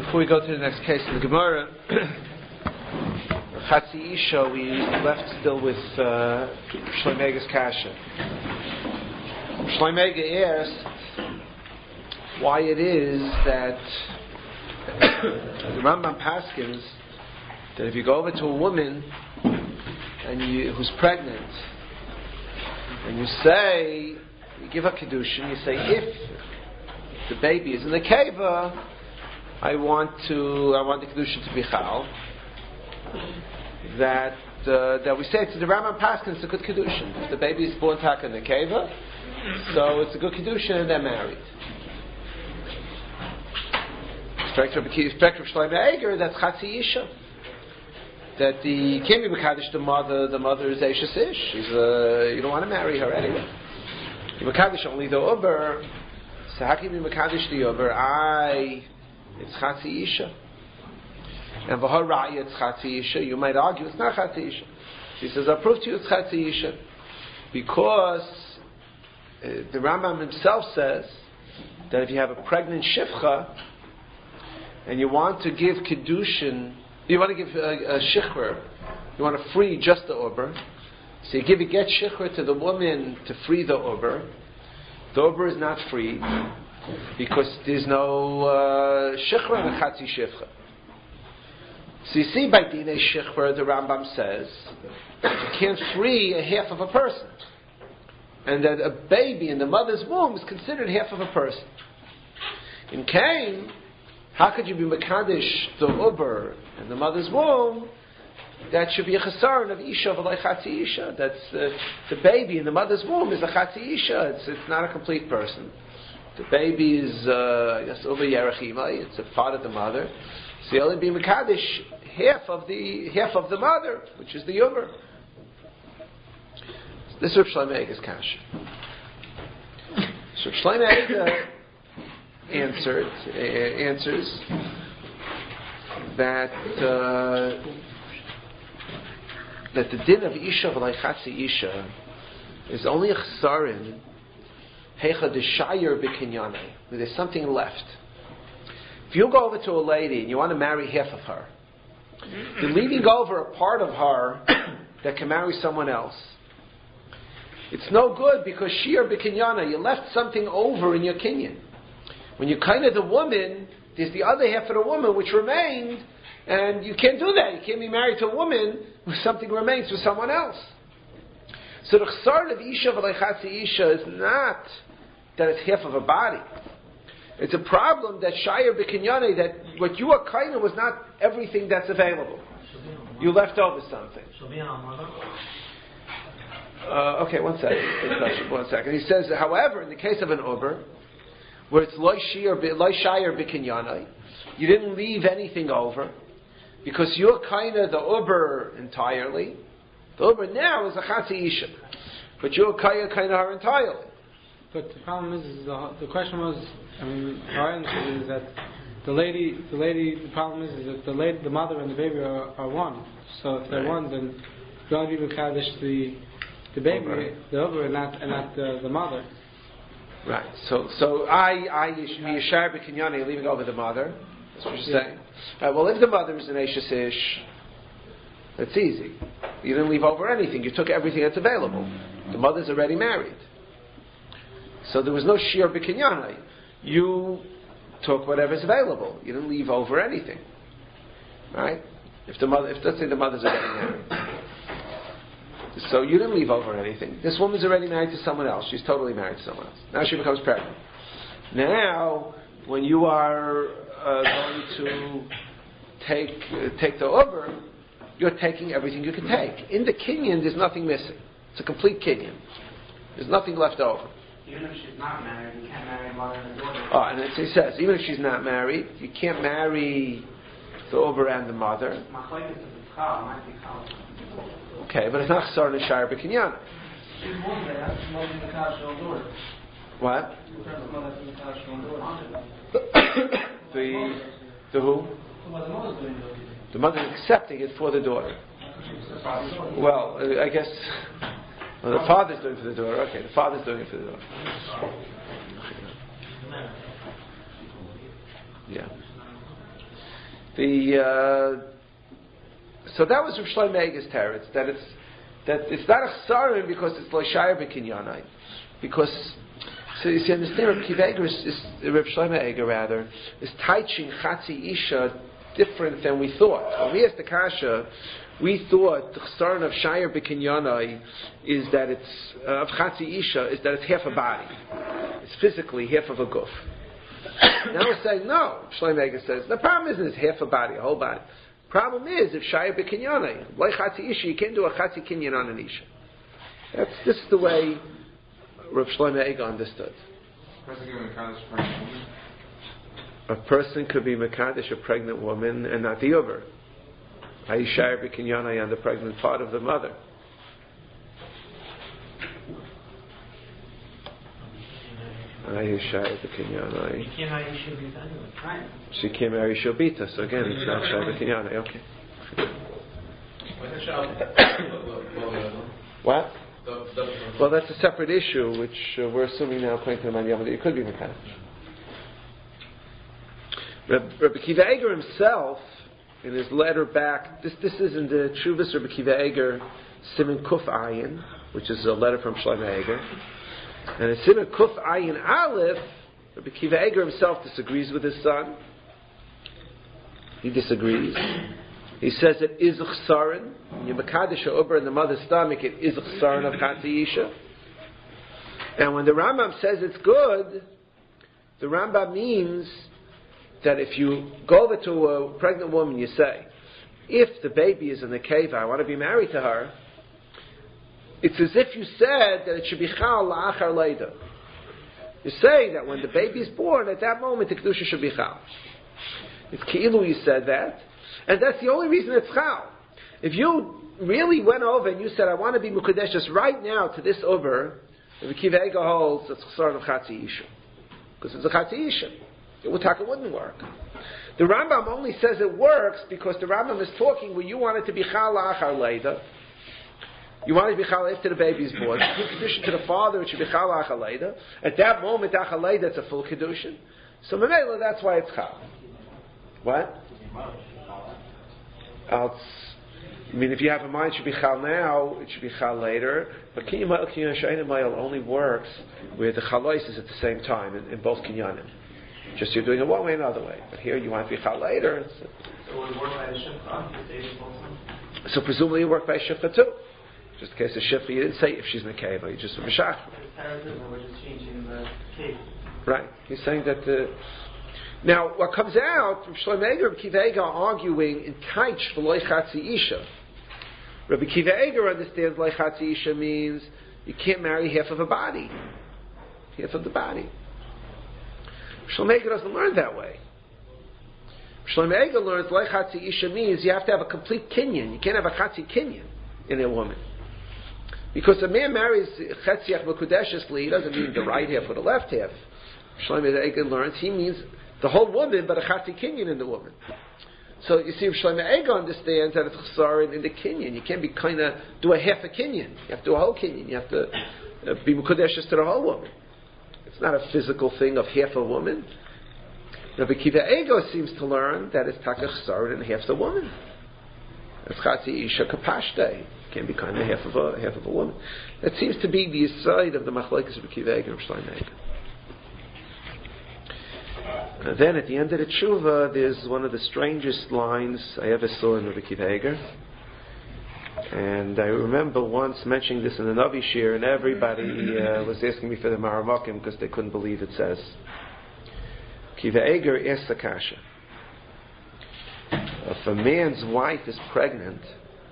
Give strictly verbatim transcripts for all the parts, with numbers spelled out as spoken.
Before we go to the next case in the Gemara, Chatzi Isha, we left still with uh, Shloimega's Kasha. Shloimega asked why it is that the Rambam paskins that if you go over to a woman and you, who's pregnant, and you say, you give her Kedushin, you say, if the baby is in the keva, I want to, I want the Kedushin to be chal. That uh, that we say to the Rambam Paskin, it's a good Kedushin. If the baby is born taka in the keva, so it's a good Kedushin and they're married. Spectrum of Shlomo Eger, that's Chatzi Isha. That the Kimi B'Kadish, the mother, the mother is Eishes Ish. She's a, you don't want to marry her anyway. You B'Kadish only the Uber. So how can you B'Kadish the Uber? I, it's Chatzi Isha. And V'har Raya, it's Chatzi Isha. You might argue it's not Chatzi Isha. She says, I'll prove to you it's Chatzi Isha. Because uh, the Rambam himself says that if you have a pregnant Shifcha and you want to give Kedushin, you want to give a, a Shichur, you want to free just the Uber, so you give a get Shichur to the woman to free the Uber. The Uber is not free because there's no uh, Shichur and a Chatzi Shifcha. So you see by Dinei Shichur, the Rambam says, you can't free a half of a person. And that a baby in the mother's womb is considered half of a person. In Cain, how could you be Mekadesh the Uber in the mother's womb? That should be a chesaron of Isha v'lai Chatzi Isha. That's uh, the baby in the mother's womb is a Chatzi Isha. It's, it's not a complete person. The baby is uh, yes, Uber Yerachimai. It's a part of the mother. So you only be Mekadesh half of the half of the mother, which is the Uber. This is Rav Shlomo Eger's Kash. So Rav Shlomo Eger answered uh, answers that uh, that the din of Isha v'lai Chatzi Isha is only a chesaron heicha d'shayer b'kinyanei. There's something left. If you go over to a lady and you want to marry half of her, you're leaving over a part of her that can marry someone else. It's no good because shir b'kinyana, you left something over in your kinyan. When you kind of the woman, there's the other half of the woman which remained, and you can't do that. You can't be married to a woman where something remains with someone else. So the chesar of Isha v'lai Chatzi Isha is not that it's half of a body. It's a problem that Shire B'Kinyane, that what you are kind of was not everything that's available. You left over something. Uh, okay, one second. One second. He says, however, in the case of an Uber, where it's Loi Shire B'Kinyane, you didn't leave anything over, because you're kind of the Uber entirely. The Uber now is a Chatzi Isha, but you're kind of her entirely. But the problem is, is the, the question was, I mean, our answer is that the lady, the lady, the problem is, is that the lady, the mother and the baby are, are one. So if they're right. one, then you only be Mekadesh the the baby, over. the Uber, and not and not the, the mother. Right. So so I I Yishar B'Kinyani leaving over the mother. That's what you're yeah. saying. Right, well, if the mother is an Eishes Ish, that's easy. You didn't leave over anything. You took everything that's available. The mother's already married. So there was no shir b'kinyanai. You took whatever's available. You didn't leave over anything, right? If the mother, if let's say the mother's already married, so you didn't leave over anything. This woman's already married to someone else. She's totally married to someone else. Now she becomes pregnant. Now, when you are uh, going to take uh, take the Uber, you're taking everything you can take. In the kinyan, there's nothing missing. It's a complete kinyan. There's nothing left over. Even if she's not married, you can't marry a mother and a daughter. Oh, and it says, even if she's not married, you can't marry the Uber and the mother. Okay, but it's not Chesar Nishar B'Kinyan. What? the, the who? The mother is accepting it for the daughter. Well, I guess... Well, the father's doing it for the daughter. Okay, the father's doing it for the daughter. Yeah. The uh, so that was Rav Shlomo Eiger's teretz, that it's that it's not a chsaron because it's lo shayar b'kinyanai, because so you see, understand Rav Kiva Eiger is, is Rav Shlomo Eiger rather is teaching chatzi isha different than we thought. When we asked the kasha, we thought the chsaron of shayar b'kinyanai is that it's uh, of chatzi isha is that it's half a body, it's physically half of a guf. Now we're saying no. Shlomo Eiger says the problem isn't it's half a body, a whole body. Problem is if shayar b'kinyanai, like chatzi isha, you can't do a chatzi kinyan on an isha. That's this is the way Rav Shlomo Eiger understood. A person could be mekadesh a pregnant woman and not the other. Hayi shayar b'kinyanai on the pregnant part of the mother. Hayi shayar b'kinyanai. She can't marry Shobita, so again it's not shayar b'kinyanai. Okay. What? Well, that's a separate issue, which uh, we're assuming now, according to the Manyama, that it could be mekadesh. Rabbi Kiva Eiger himself, in his letter back, this this is in the Chuvas Rabbi Kiva Eiger, Siman Kuf Ayin, which is a letter from Shlomo Eiger. And in Siman Kuf Ayin Aleph, Rabbi Kiva Eiger himself disagrees with his son. He disagrees. He says it is a chsaron. When you mekadesh ha'uber in the mother's stomach, it is a chsaron of chatzi isha. And when the Rambam says it's good, the Rambam means that if you go over to a pregnant woman, you say, if the baby is in the cave, I want to be married to her, it's as if you said that it should be chal la'achar leida. You say that when the baby is born, at that moment the kedusha should be chal. It's ki'ilu you said that, and that's the only reason it's chal. If you really went over and you said, I want to be mukadeshus right now to this over, the Kiva Eiger holds it's chsaron of chatzi isha. Because it's a chatzi isha. It would, it wouldn't work. The Rambam only says it works because the Rambam is talking where you want it to be chal la'achar leida. You want it to be chal after the baby's born. You give kedushin to the father, it should be chal la'achar leida. At that moment, achar leida, it's a full kedushin. So memela, that's why it's chal. What? Else, I mean, if you have a mind, it should be chal now, it should be chal later. But kinyan ma'il, kinyan shayna ma'il only works where the chalais is at the same time in, in both kinyanim. Just you're doing it one way and another way. But here you want it to be chal later. So, so would it work by the shifcha? So presumably it worked by shifcha too. Just in case of shifcha, you didn't say if she's in the cave, you just v'shach. We're just changing the cave. Right. He's saying that the... Now, what comes out from Shlomo Eiger, Rabbi Kiva Eiger arguing in kaich v'loy chatzi isha. Rabbi Kiva Eiger understands loy chatzi isha means you can't marry half of a body. Half of the body. Shlomo Eiger doesn't learn that way. Shlomo Eiger learns loy chatzi isha means you have to have a complete kinyan. You can't have a chatzi kinyan in a woman. Because a man marries chetziach mekudeshes li, doesn't mean the right half or the left half. Shlomo Eiger learns he means the whole woman, but a chatzi kinyan in the woman. So you see, if Shlomo Eiger understands that it's chsaron in the kinyan, you can't be kind of do a half a kinyan. You have to do a whole kinyan. You have to uh, be mekudeshes to the whole woman. It's not a physical thing of half a woman. Rabbi Kiva Eiger seems to learn that it's taka chsaron in half the woman. It's chatzi isha kapashte. Can't be kind of half of a half of a woman. That seems to be the side of the machlokes of Rabbi Kiva Eiger and Shlomo Eiger. And then at the end of the tshuva, there's one of the strangest lines I ever saw in Rabbi Kiva Eiger. And I remember once mentioning this in the Navi Shir, and everybody uh, was asking me for the Maramakim because they couldn't believe it says. Kiva Eiger asks the kasha. If a man's wife is pregnant,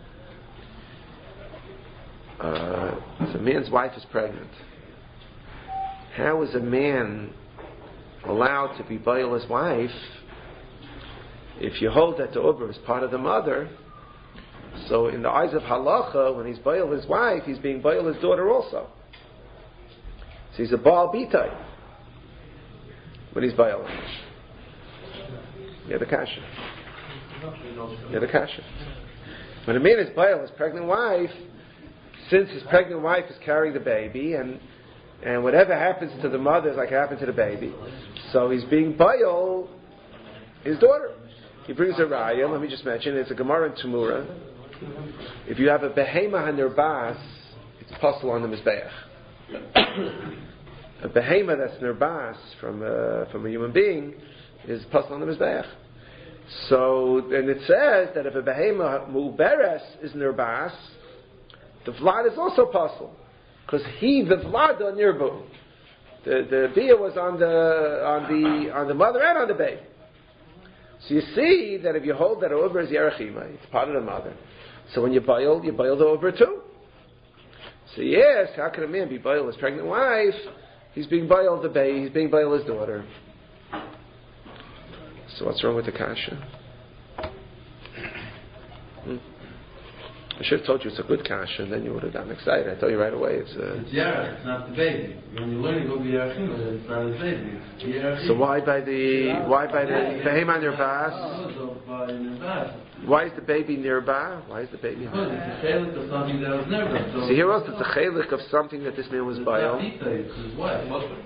uh, if a man's wife is pregnant, how is a man allowed to be bail his wife if you hold that the Uber is part of the mother? So in the eyes of halacha, when he's bail his wife, he's being bail his daughter also. So he's a baal bitai when he's bail. Yeah, the kasha. Yeah, the kasha. When a man is bail his pregnant wife, since his pregnant wife is carrying the baby, and and whatever happens to the mother is like happened to the baby, so he's being bail his daughter. he brings a raya. Let me just mention, it's a Gemara in Tamura. If you have a behema hanerbas, it's possible on the mizbeach. A behema that's nerbas from a, from a human being is possible on the mizbeach. So, and it says that if a behema mu'beres is nerbas, the vlad is also possible because he the vlada nirbu. The the bia was on the on the on the mother and on the baby. So you see that if you hold that over as yerachima, it's part of the mother. So when you boil, you boil the over too. So yes, how can a man be boiled his pregnant wife? He's being boiled the baby. He's being boiled his daughter. So what's wrong with the kasha? Hmm? I should have told you it's a good kasha, and then you would have gotten excited. I told you right away it's a... It's Yara, it's not the baby. When you learn to go be Yarachim, it's not his baby. It's so why by the... Why by the... Behem near bas? Why is the baby nearby? Why is the baby nearby? Because it's a chelik of something that was never. So See, here also it's a chelik of something that this man was boiled. It's his wife.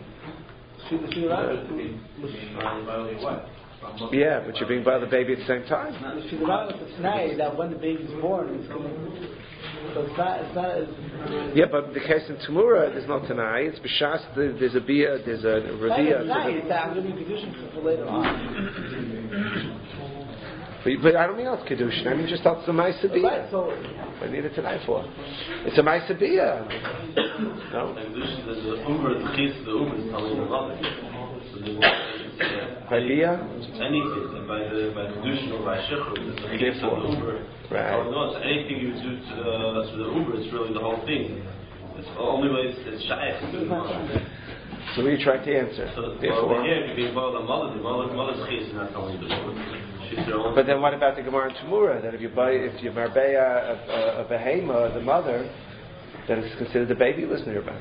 Yeah, but you're being by the baby at the same time. She's allowed with the snag that when the baby's born, it's going to. So it's not. It's not as, yeah, but in the case in Tamura, there's no Tanai. It's B'shas. There's a bia. There's a Ravia. It's I'm going to be kedushin for later on. But, but I don't mean it's kedushin. I mean just that's the ma'aseh bia. Right. So I need it tonight for. It's a ma'aseh bia. No. The Uber, the case of the Uber is telling the mother. By bia? Anything, and by the by the kedushin or by shechur, it's the case of the Uber. Right. No, it's anything you do to the to the Uber, it's really the whole thing. It's the only way it's, it's shaykh. So what are you trying to answer? So, Therefore, well, yeah, if you're being boiled on mother, the mother, mother's case is not telling the Uber. She's their own. But then what about the Gemara in Tamura? That if you buy, if you marbeya a, a, a behema, the mother, then it's considered the baby was nearby.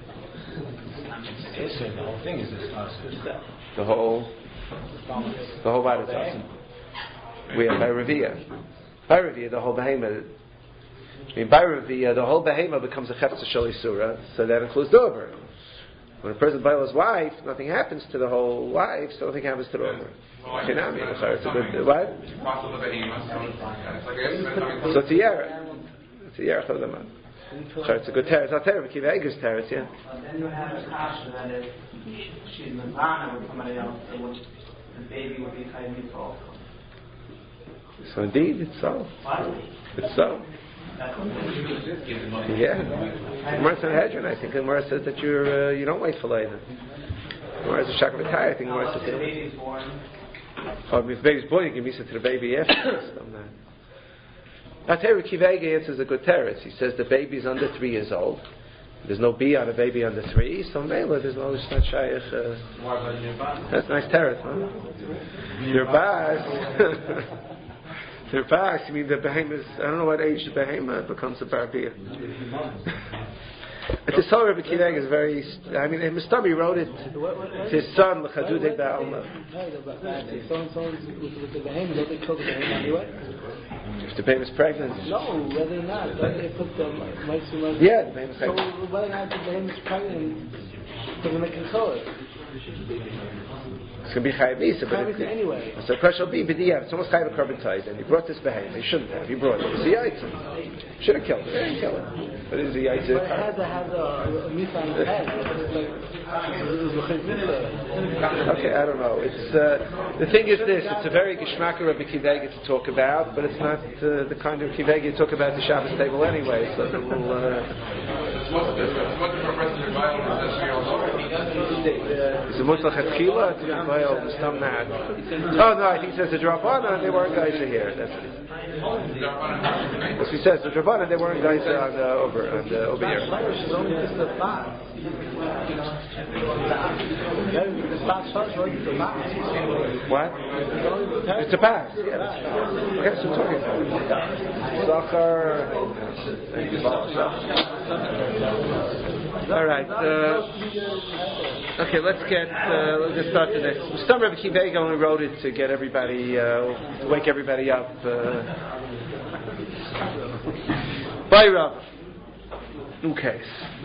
The whole thing is this. The whole, the whole body is awesome. We have by Ravia. By Ravia, the whole behema. I mean, by Ravia, the whole behema becomes a chefza shali surah, so that includes the over. When a person buys his wife, nothing happens to the whole wife, so nothing happens to the over. It's a good, what? So it's a yara. It's a yara chadaman. It's a good teretz. I'll tell you, Kiva Eger's teretz, yeah. Then you have a kasha that if she's in the Ghana with somebody else, the baby would be chayim also. So indeed, it's so. It's so. Yeah. Gemara Sanhedrin, I think Gemara says that you're uh, you don't wait for later. Gemara is a shakavataya. I think Gemara says. The baby's born. Oh, if the baby's born, you can miss it to the baby after. Now, Terry Kivega answers a good teretz. He says the baby's under three years old. There's no B on a baby under three, so Mela, there's no it's not shaykh. Uh, that's a nice teretz, huh? Your bas. Your bas, I mean the behemoth. I don't know what age the behemoth becomes a barbia. But the Torah of Kiveg is very. I mean, Mustami wrote it to his son L'Chadude Ba'alma. with the behemoth, don't they kill the behemoth anyway? If the behemoth is pregnant. No, whether or not, don't they put the mice. Yeah, the behemoth is So pregnant. whether or not the behemoth is pregnant, doesn't make it kill it. It's going to be chayav misa, but Chayav misa anyway. So the question will be, b'diyav, it's almost chayav a carbon tight, and he brought this behemoth. He shouldn't have. He brought it. It's a yaitz. Should have killed it. He didn't kill it. But it is a yaitz. But it had to have a, a misa on his head. Okay, I don't know. It's uh, the thing is this. It's a very geshmaka Rabbi Kivega to talk about, but it's not uh, the kind of Kivega you talk about at the Shabbos table anyway. So it will. Uh, is it mutlach etchila to be boiled? Some not. Oh no, I think it says the drabana. They weren't guys here. That's it. As he says, the drabana. They weren't guys on the over on the over here. What? It's a pass. Yeah, that's right. Okay, so we're talking about Zachar. All right. Uh, okay, let's get uh, let's get started next. Some Rabbi Kivega only wrote it to get everybody uh, to wake everybody up. Uh, Bye, Rav. Okay.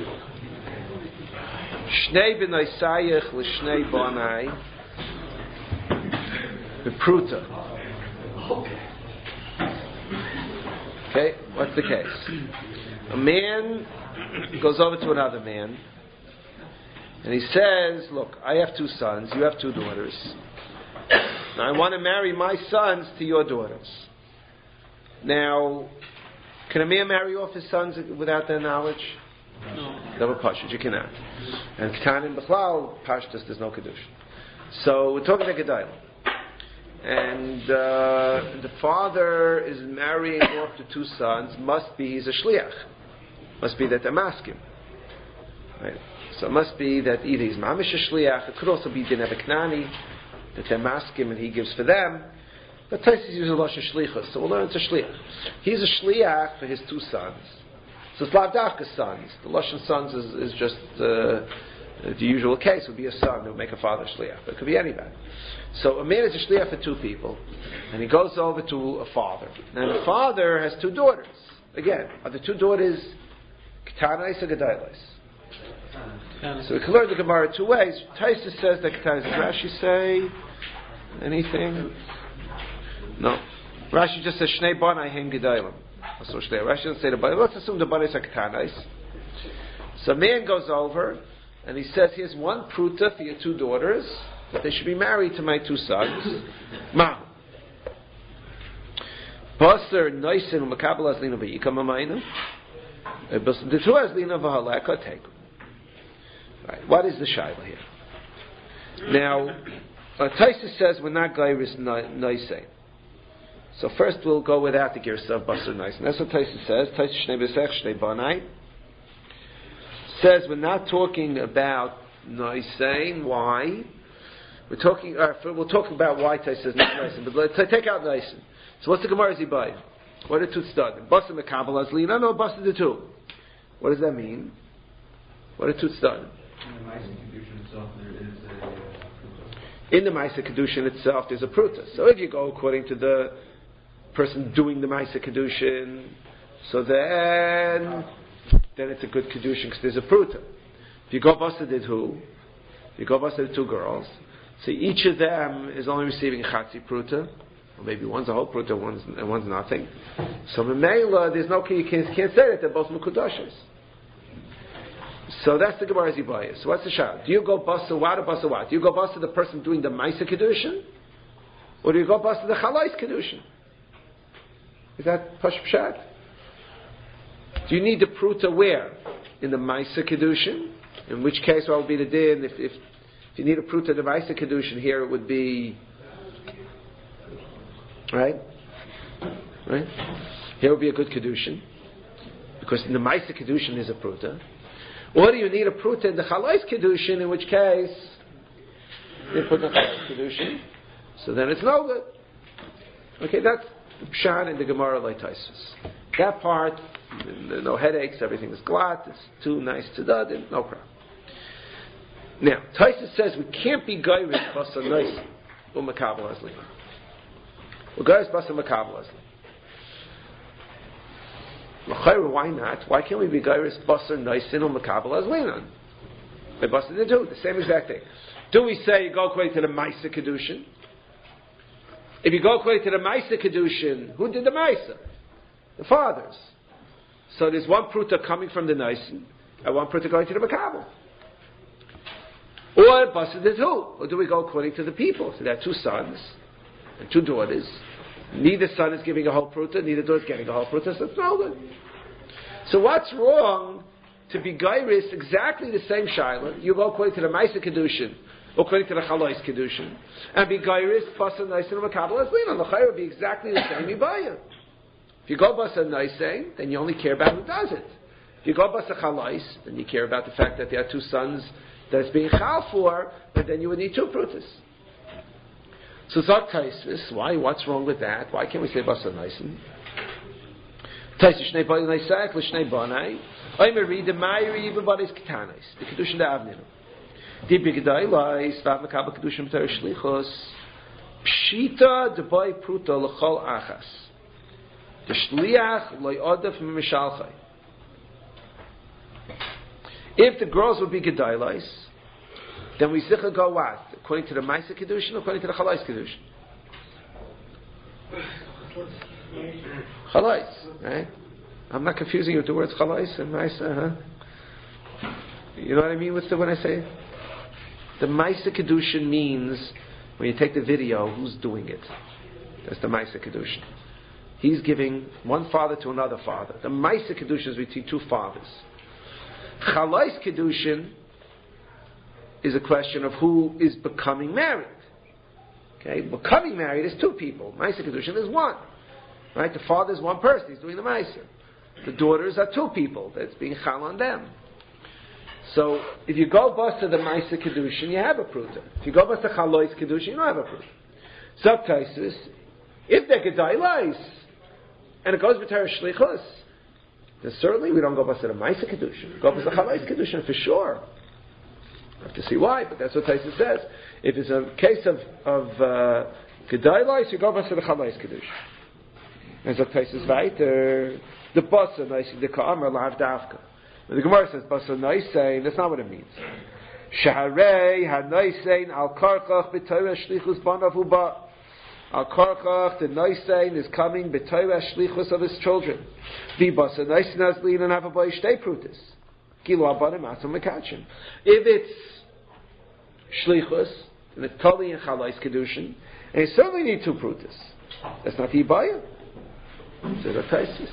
Shnei b'nai sayich l'shnei b'anai b'pruta. Okay, what's the case? A man goes over to another man and he says, look, I have two sons, you have two daughters. Now I want to marry my sons to your daughters. Now, can a man marry off his sons without their knowledge? No. Double pashut, you cannot. And Ketanim B'chlal, pashtus, there's no kedusha. So we're talking about Gedailah. And uh, the father is marrying off the two sons, must be he's a shliach. Must be that they're masking. Right? So it must be that either he's mamish a shliach, it could also be din Abeknani, that they're masking and he gives for them. But Taisus uses a lashon shlichus, so we'll learn it's a shliach. He's a shliach for his two sons. So it's lavdafka sons. The lashon sons is, is just uh, the usual case. Would be a son who would make a father shliach, but it could be anybody. So a man is a shliach for two people, and he goes over to a father. Now the father has two daughters. Again, are the two daughters ketanais or gedailos? So we can learn the Gemara two ways. Taisus says that ketanais. Does Rashi say anything? No. Rashi just says shnei banai hem gedailim. So Rashi doesn't say the banai. Let's assume the banai are ketanais. So a man goes over and he says, "Here's one pruta for your two daughters that they should be married to my two sons." Ma. Baser noisen u'makabel azlina v'yikam amayna. The two azlina v'haleka take. Right. What is the shaila here? Now, uh, Taisus says we're not gairis noisen. So first we'll go without the girsa of baser noisen. That's what Taisus says. Taisus shnei b'sech shnei banai says we're not talking about noisen. Why? We're talking. Uh, we'll talk about why Taisus says not noisen. But let's take out noisen. So what's the Gemara Zibai? What did two start? Baser mekabel azlina, no baser the two. What does that mean? What did two start? In the Maisa Kedushin itself, there's a pruta. So if you go according to the person doing the Maisa Kedushin, so then then it's a good Kedushin because there's a pruta. If you go Basa did who? If you go Basa did two girls, so each of them is only receiving Chatzi pruta, or maybe one's a whole pruta, one's and one's nothing. So Memela, there's no you can't, can't say that they're both Mukudashas. So that's the Gemara Zibayah. So what's the shot? Do you go basa what or basa what? Do you go basa the person doing the Maisa Kedushin? Or do you go basa the Chalais Kedushin? Is that Pash Pshat? Do you need the Pruta where? In the Maisa Kedushin? In which case, what would be the din? If, if, if you need a Pruta in the Maisa Kedushin, here it would be... Right? Right? Here would be a good Kedushin. Because in the Maisa Kedushin there's a Pruta. Or do you need a pruta in the Chalais Kedushin, in which case you put the Chalais Kedushin, so then it's no good. Okay, that's the Pshat in the Gemara like Taisus. That part, no headaches, everything is glad, it's too nice to do, no problem. Now, Taisus says we can't be Gairis Basa Nois or Makabal Azli. We're Gairis Basa Makabal Azli. Why not? Why can't we be Gairis Basar Noisin or Makabal Azlinan? The Basar they do the same exact thing. Do we say you go according to the Maisa Kedushin? If you go according to the Maisa Kedushin, who did the Maisa? The fathers. So there's one pruta coming from the Noisin and one pruta going to the Makabal. Or Basar did who? Or do we go according to the people? So there are two sons and two daughters. Neither son is giving a whole pruta, neither daughter is getting a whole pruta, so it's no good. So what's wrong to be gairis exactly the same shaila? You go according to the Maisa Kedushin, or according to the Chalais Kedushin, and be gairis basa noisin and makabel azlina. The chayr would be exactly the same ibaya. If you go basa noisin, then you only care about who does it. If you go basa Chalais, then you care about the fact that there are two sons that it's being chal for, but then you would need two prutas. So Zak Taisus, why? What's wrong with that? Why can't we say Basa Naisen? Taisus Shnei Banai Naisek L'Shnei Banai. Oimer read the Mayri B'Banis Ketanis. The Kedushin D'Avninu. Di B'Gedai Lai Stav Mekabel Kedushin B'Ter Shlichos. Pshita D'Bay Pruta L'Chol Achas. The Shliach Loi Odef M'Mishalchai. If the girls would be Gedai Lais, then we zicha go what? According to the Maisa Kedushin or according to the Chalais Kedushin? Chalais, right? I'm not confusing you with the words chalais and maisa, huh? You know what I mean with the, when I say it? The maisa kedushin means when you take the video, who's doing it? That's the maisa kedushin. He's giving one father to another father. The maisa kedushin is between two fathers. Chalais kedushin is a question of who is becoming married. Okay, becoming married is two people. Maisa kedushin is one. Right? The father is one person. He's doing the maisa. The daughters are two people. That's being chal on them. So if you go bus to the maisa kedushin, you have a pruta. If you go bus to chalois kedushin, you don't have a pruta. Subtaisus, if they're gedailas and it goes with her shlichus, then certainly we don't go bus to the maisa kedushin. We go bus to chalois kedushin for sure. I have to see why, but that's what Taisus says. If it's a case of of gedailas, you go bus to the chalois kedushin. As what Taisus weiter, the basa naisi the ka'amar lav davka. The Gemara says basa naisein. That's not what it means. Shaharei hanaisein al karchach b'toyah shlichus banav uba. Al karchach the naisein is coming b'toyah shlichus of his children. The basa naisein has lean and have a boy shtei prutis. Kilo abanim atzam mekachin. If it's shlichus and it's totally in chalais kedushin, and you certainly need two prutis. That's not the ibaya. So the Taisus.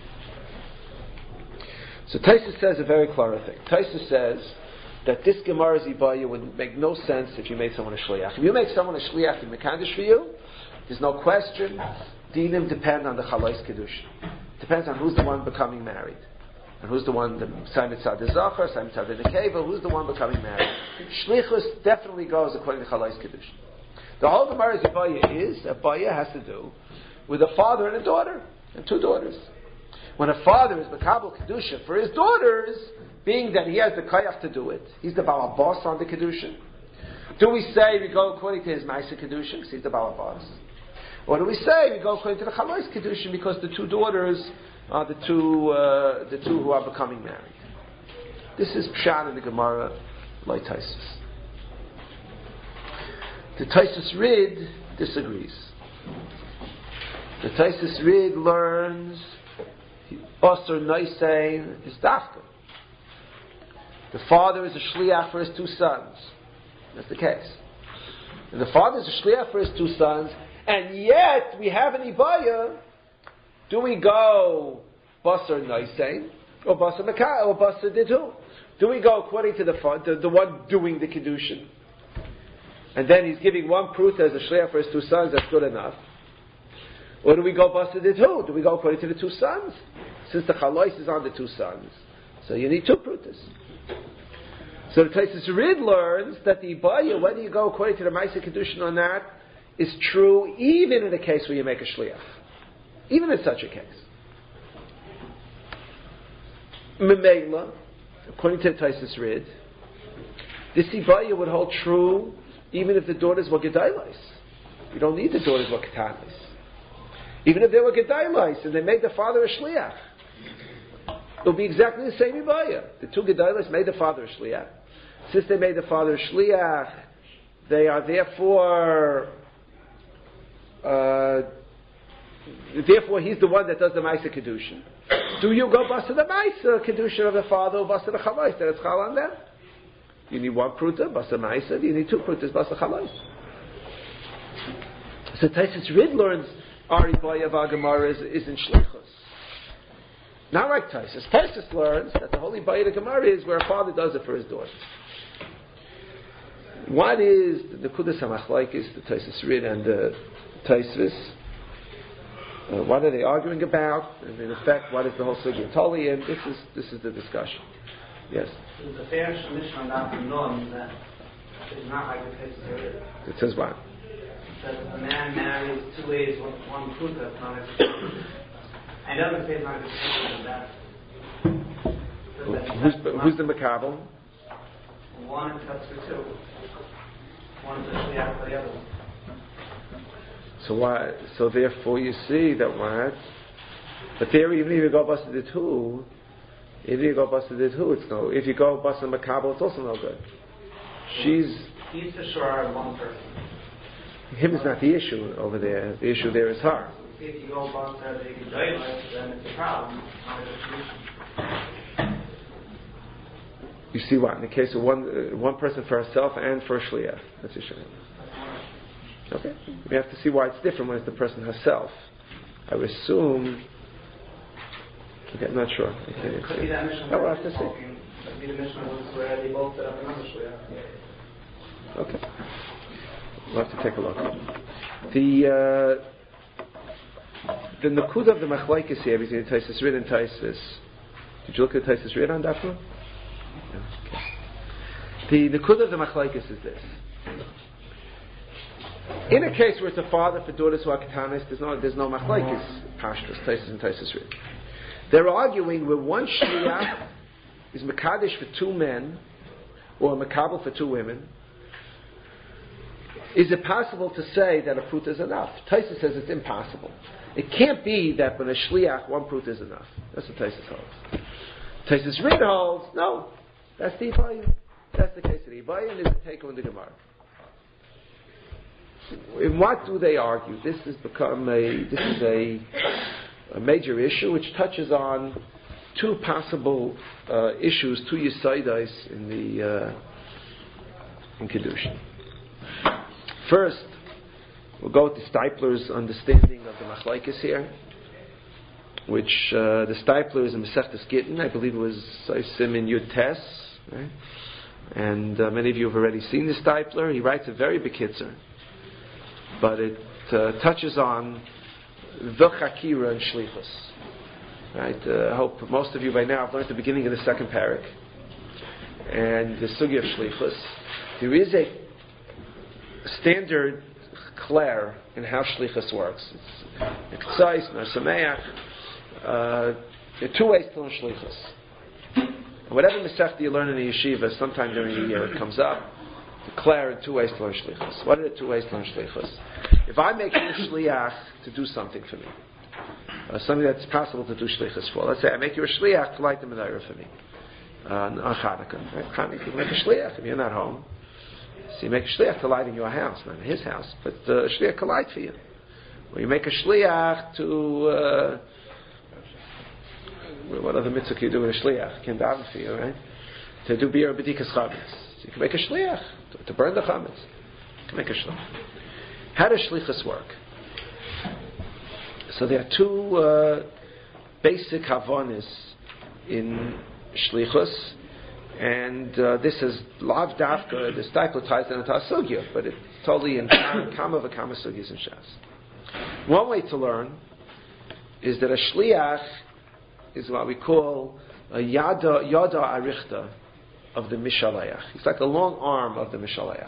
So Taisus says a very clear thing. Taisus says that this Gemara's Ibaya would make no sense if you made someone a shliach. If you make someone a shliach in Mekadosh for you, there's no question. Dinim depend on the chalais kedushin. Depends on who's the one becoming married, and who's the one the Simon Tzad Zachar, Simon Tzad Nekeva, who's the one becoming married. Shlichus definitely goes according to chalais kedushin. The whole Gemara's Ibaya is Ibaya has to do with a father and a daughter and two daughters. When a father is Makabel Kedusha for his daughters, being that he has the Kayach to do it, he's the Baal Boss on the Kedusha. Do we say we go according to his Maisa Kedusha because he's the Baal Boss? Or do we say we go according to the Chalais Kedusha because the two daughters are the two uh, the two who are becoming married? This is Pshat in the Gemara, like Taisus. The Taisus Rid disagrees. The Taisus Rid learns Basar Naisein is Dafka. The father is a shliach for his two sons. That's the case. And the father is a shliach for his two sons, and yet we have an Ibaya. Do we go Basar Naisein or Basar Mekah or Basar Didu? Do we go according to the, the the one doing the Kedushin? And then he's giving one proof as a shliach for his two sons, that's good enough. Or do we go Basar Didu? Do we go according to the two sons? Since the Chalois is on the two sons. So you need two prutas. So the Taisus Rid learns that the Ibaya, whether you go according to the Maisa Kedushin or not, is true even in a case where you make a shliach. Even in such a case. Memela, according to the Taisus Rid, this Ibaya would hold true even if the daughters were Gedailas. You don't need the daughters were Ketanis. Even if they were Gedailas and they made the father a shliach, it will be exactly the same Ibaya. The two Gedailas made the father a shliach. Since they made the father a shliach, they are therefore, uh, therefore he's the one that does the Maisa Kedushin. Do you go bust to the Maisa Kedushin of the father or bust to the Chalais that it's Chal on them? You need one pruta, bust to Maisa. You need two prutas, bust to Chalais. So Taisus Rid learns Ari Baya of Gemara is, is in Shlichus. Not like Taisus. Taisus learns that the holy Baya of Gemara is where a father does it for his daughters. What is the Nekudas HaMachlokes, the Taisus Rid and the Taisus? Uh, what are they arguing about? And in effect, what is the whole Sugya Toli? And this is this is the discussion. Yes. There's a fair submission on that from Noam that it's not like the Taisus Rid. It says what? That a man marries two ways, one, one fruit that's not a and it doesn't say it's not a that. Who's, who's the Makabel? One is cuts for two. One is a shliach for the other one. So why? So therefore, you see that what? But there, even if you go busted the two, if you go busted the two, it's no. If you go busted Makabel, it's also no good. She's. He's for sure one person. Him is not the issue over there. The issue there is her. if you go about that they can die life, then it's a problem. Not a solution. You see what? In the case of one uh, one person for herself and for a shliach. That's your shliach. Okay. We have to see why it's different when it's the person herself. I would assume. Okay, I'm not sure. Okay, It could be that mission. I will have to see. Could be the mission was where they both set up another shliach. Okay. We'll have to take a look. The uh, the nakuda of the machlokes here between Taisus Rid and Taisus. Did you look at Taisus Rid on that one? No. Okay. The nakuda of the machlokes is this. In a case where it's a father for daughters who are ketanis, there's no there's no machlokes pashtus Taisus and Taisus Rid. They're arguing where one shliach is mekadesh for two men or makabel for two women. Is it possible to say that a prut is enough? Taisus says it's impossible. It can't be that when a shliach, one prut is enough. That's what Taisus holds. Taisus Rid holds, no. That's the Ibayim. That's the case of the Ibayim. Is the take on the Gemara. In what do they argue? This has become a this is a, a major issue which touches on two possible uh, issues, two yisaidais in the uh, in Kedushin. First, we'll go with the Stipler's understanding of the machlokes here, which uh, the Stipler is in Masechtas Gittin. I believe it was Simin Yud Tes, right? And uh, many of you have already seen the Stipler. He writes a very bekitzer, but it uh, touches on the Chakira and Shlichus. Right? Uh, I hope most of you by now have learned the beginning of the second parak and the Sugi of Shlichus. There is a standard clair in how shlichus works. It's K'tzais, Nar Sameach. Uh, there are two ways to learn shlichus. And whatever Masechta you learn in the yeshiva, sometime during the year it comes up. The clair in two ways to learn shlichus. What are the two ways to learn shlichus? If I make you a shliach to do something for me, uh, something that's possible to do shlichus for. Let's say I make you a shliach to light the menorah for me uh, on Chanukah. Right? Chanukah, you make a shliach if you're not home. So you make a shliach to light in your house, not in his house, but uh, a shliach to light for you. Or you make a shliach to, uh, what other mitzvah can you do with a shliach? Can daven for you, right? To do beer b'dikas chametz. So you can make a shliach to, to burn the chametz. You can make a shliach. How does shlichus work? So there are two uh, basic havonis in shlichus. And uh, this is lav dafka, the Stipler ties down into Asugya, but it's totally in kama v'kama sugyas in Shas. One way to learn is that a shliach is what we call a yada yada arichta of the mishalayach. It's like a long arm of the mishalayach.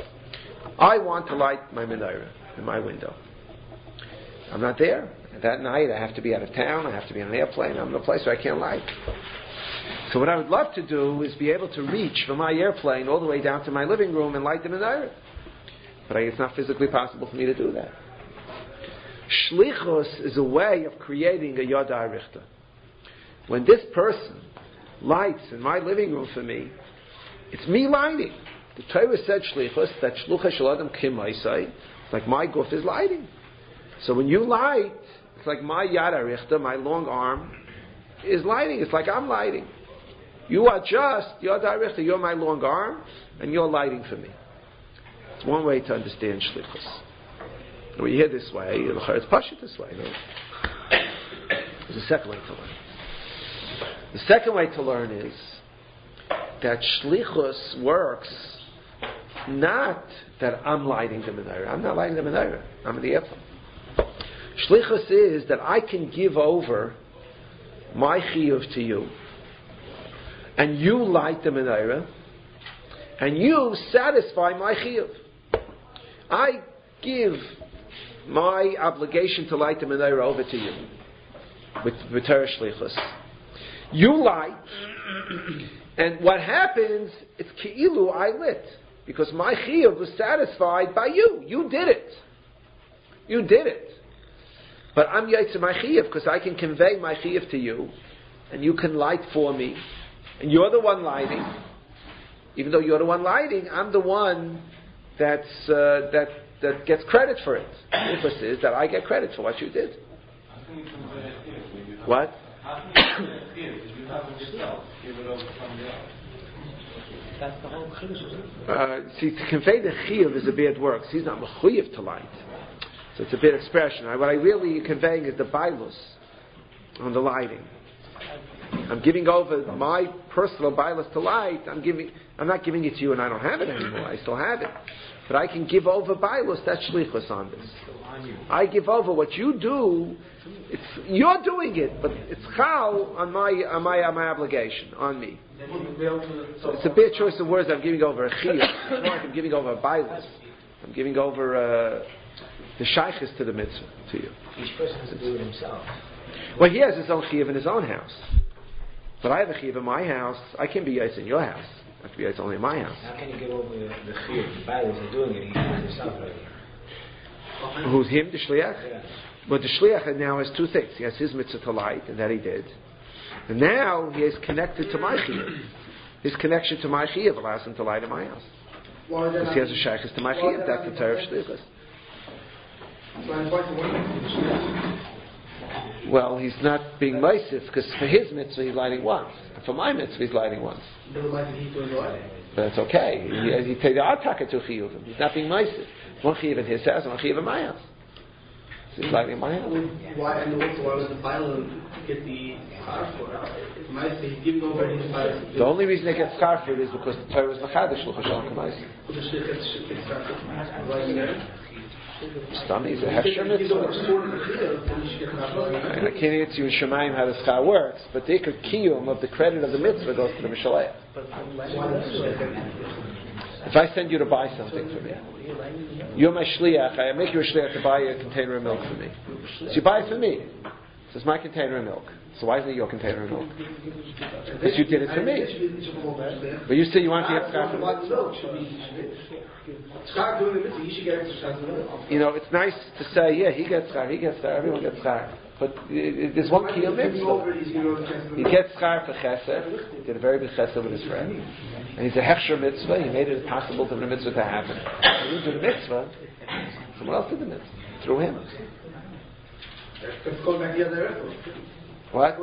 I want to light my menorah in my window. I'm not there. That night I have to be out of town, I have to be on an airplane, I'm in a place where I can't light. So what I would love to do is be able to reach from my airplane all the way down to my living room and light the menorah. But it's not physically possible for me to do that. Shlichus is a way of creating a yada arichta. When this person lights in my living room for me, it's me lighting. The Torah said shlichus, that shlucha shel adam kimaisai, it's like my guf is lighting. So when you light, it's like my yada arichta, my long arm, is lighting. It's like I'm lighting. You are just, you're directly, you're my long arm, and you're lighting for me. It's one way to understand shlichus. When you hear this way, it's pashut this way. No? There's a second way to learn. The second way to learn is that shlichus works not that I'm lighting the menorah. I'm not lighting the menorah. I'm in the airplane. Shlichus is that I can give over my chiyuv to you, and you light the menorah, and you satisfy my chiyuv. I give my obligation to light the menorah over to you with v'terah shlichus. You light, and what happens? It's ki'ilu I lit, because my chiyuv was satisfied by you. You did it. You did it. But I'm yaitz my chiyuv because I can convey my chiyuv to you, and you can light for me, and you're the one lighting. Even though you're the one lighting, I'm the one that's uh, that that gets credit for it. Shlichus is that I get credit for what you did. What? That's the whole chiddush. Uh, see, to convey the chiyuv is a bad word. He's not mechuyev to light, so it's a bad expression. What I really conveying is the bailus on the lighting. I'm giving over my personal bailus to light. I'm giving. I'm not giving it to you, and I don't have it anymore. I still have it, but I can give over bailus. That's shlichus on this. I give over what you do. It's you're doing it, but it's chal on my on my on my obligation on me. So it's a bad choice of words. I'm giving over a chiyuv. It's not like I'm giving over a bailus. I'm giving over uh, the shaykhis to the mitzvah to you. Each person has to do it himself. Well, he has his own chiyuv in his own house, but I have a chiyuv in my house. I can't be yitz in your house. I have to be yitz only in my house. How can you give over the, the chiyuv? The bailus are doing it. He does it himself already. Who's him, the shliach? Yeah. But the shliach now has two things. He has his mitzvah to light, and that he did. And now he is connected to my chiyuv. His connection to my chiyuv allows him to light in my house. Because he has a shaykhis to my chiyuv. That's the Torah of shlichus. Well, he's not being meisif, because for his mitzvah he's lighting once. And for my mitzvah he's lighting once. But that's okay. He, he takes the ataka to chiyuvim. He's not being meisif. One chiyuv in his house, one chiyuv in my house. So he's lighting in my house. Why, and also, why was the final get the schar for it? He's giving over his schar. The only reason they get schar for it is because the Torah is machadish l'chol shalom k'maisi. But the shliach gets schar. Why is it? Stomach is a hechsher mitzvah. I can't answer you in Shemayim how the schar works, but the ikar kiyum of the credit of the mitzvah goes to the mishaleh. If I send you to buy something for me, you're my shliach, I make you a shliach to buy a container of milk for me. So you buy it for me. So it's my container of milk. So why isn't it your container of milk? Because you did it for me. But you said you want to get schar for me. You know, it's nice to say, yeah, he gets schar, he gets schar, everyone gets schar. But it, it, there's one key of mitzvah. He gets schar for chesed. He did a very big chesed with his friend. And he's a hechsher mitzvah. He made it possible for the mitzvah to happen. He didn't do the mitzvah. Someone else did the mitzvah. Through him. What?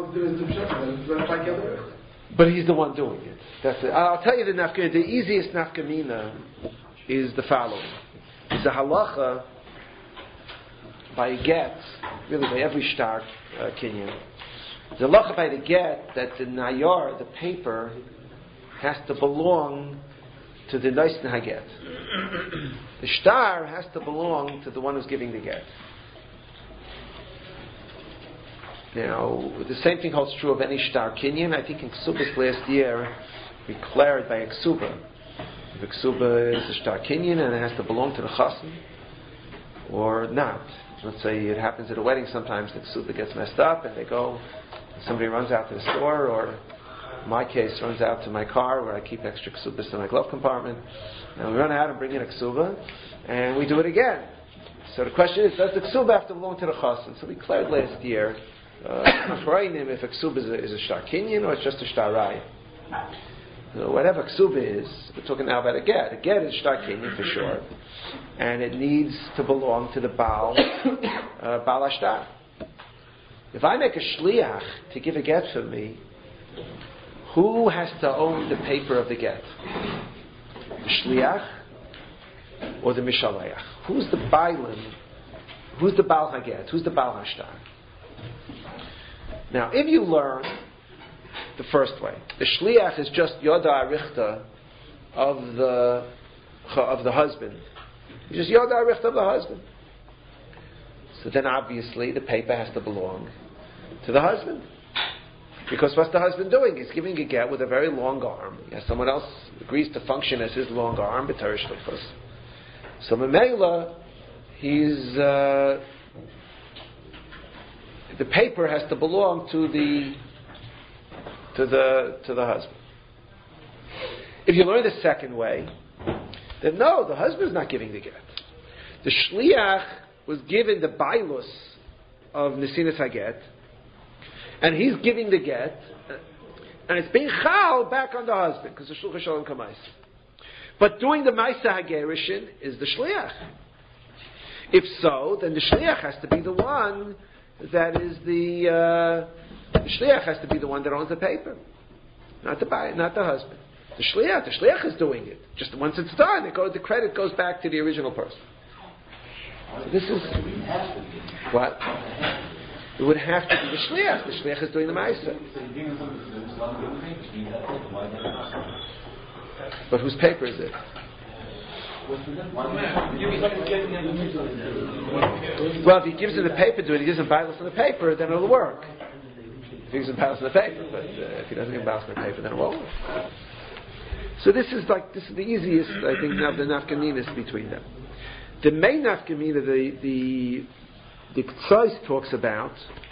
But he's the one doing it. That's it. I'll tell you the nafka. The easiest nafkamina is the following: is a halacha by a get, really by every shtar uh, kinyan. The halacha by the get that the nayar, the paper, has to belong to the nice nahaget. The shtar has to belong to the one who's giving the get. Now, the same thing holds true of any shtar kinyan. I think in Ksubas last year, we declared by a ksuba. If a ksuba is a shtar kinyan and it has to belong to the chassan, or not. Let's say it happens at a wedding sometimes, the ksuba gets messed up and they go, somebody runs out to the store, or in my case, runs out to my car where I keep extra ksubas in my glove compartment, and we run out and bring in a ksuba, and we do it again. So the question is, does the ksuba have to belong to the chassan? So we declared last year, Uh, if a ksuba is a, is a shtar kinyan or it's just a shtar raya. So whatever ksuba is, we're talking now about a get. A get is shtar kinyan for sure, and it needs to belong to the baal uh, baal ashtar. If I make a shliach to give a get for me, who has to own the paper of the get? The shliach or the mishaleach? Who's the bailim? Who's the baal haget? Who's the baal hashtar? Now, if you learn the first way, the shliach is just yoda arichta of the of the husband. It's just yoda arichta of the husband. So then, obviously, the paper has to belong to the husband, because what's the husband doing? He's giving a get with a very long arm. Yes, someone else agrees to function as his long arm, b'terish shlichus. So, memela, he's. Uh, The paper has to belong to the to the to the husband. If you learn the second way, then no, the husband's not giving the get. The shliach was given the bailus of nesinas haget, and he's giving the get, and it's being chal back on the husband because the shluchah shalom kamais. But doing the ma'aseh hagerishin is the shliach. If so, then the shliach has to be the one that is the uh, the shliach has to be the one that owns the paper, not the buyer, not the husband. The shliach, the shliach is doing it. Just once it's done, it goes, the credit goes back to the original person. So this is what it would have to be the shliach. The shliach is doing the ma'aser. But whose paper is it? Well, if he gives him the paper to it, he gives him bias on the paper, then it'll work. If he gives him bias on the paper, but uh, if he doesn't give him bias on the paper, then it won't work. So this is like this is the easiest, I think, of the nafkaminas between them. The main nafkamina, the the the Ktsais talks about,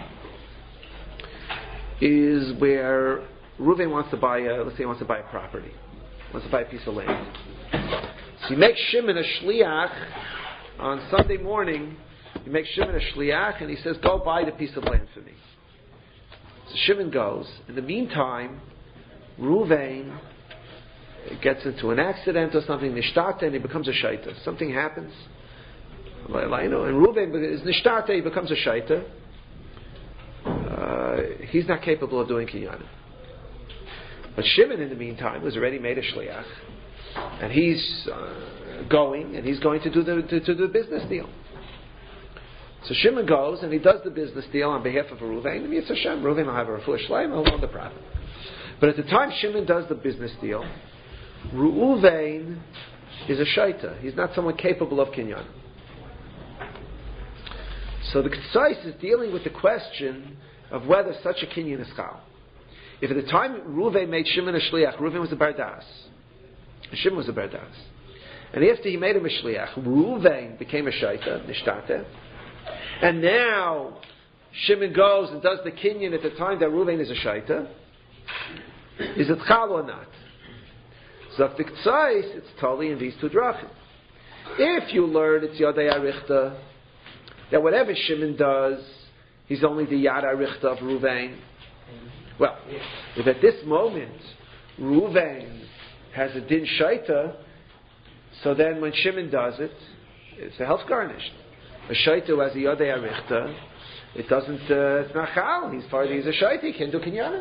is where Reuven wants to buy a, let's say he wants to buy a property, wants to buy a piece of land. So he makes Shimon a shliach on Sunday morning. He makes Shimon a shliach, and he says, "Go buy the piece of land for me." So Shimon goes. In the meantime, Reuven gets into an accident or something, nishtata, and he becomes a shaita. Something happens. And Reuven is nishtata, he becomes a shaita. Uh, he's not capable of doing kinyanim. But Shimon, in the meantime, was already made a shliach, and he's uh, going, and he's going to do the to, to do the business deal. So Shimon goes, and he does the business deal on behalf of Reuven, and Yitzhak Hashem, Reuven will have a refuah shleim, he'll own the profit. But at the time Shimon does the business deal, Reuven is a shaita. He's not someone capable of kinyan. So the Ktsais is dealing with the question of whether such a kinyan is chal. If at the time Reuven made Shimon a shliach, Reuven was a bardas, and Shimon was a bardas, and after he made him a shliach, Reuven became a shaita, nishtata, and now Shimon goes and does the kinyan at the time that Reuven is a shaita. Is it chal or not? So if the Ktsais, it's totally in these two drachim. If you learn it's Yadei Arichta, that whatever Shimon does, he's only the Yad Arichta of Reuven. Well, if at this moment Reuven has a din shaita, so then when Shimon does it, it's a health garnished. A shaita who has a Yadei Arichta, it doesn't, uh, it's not chal. He's far, he's a shaita, he can do kinyanim.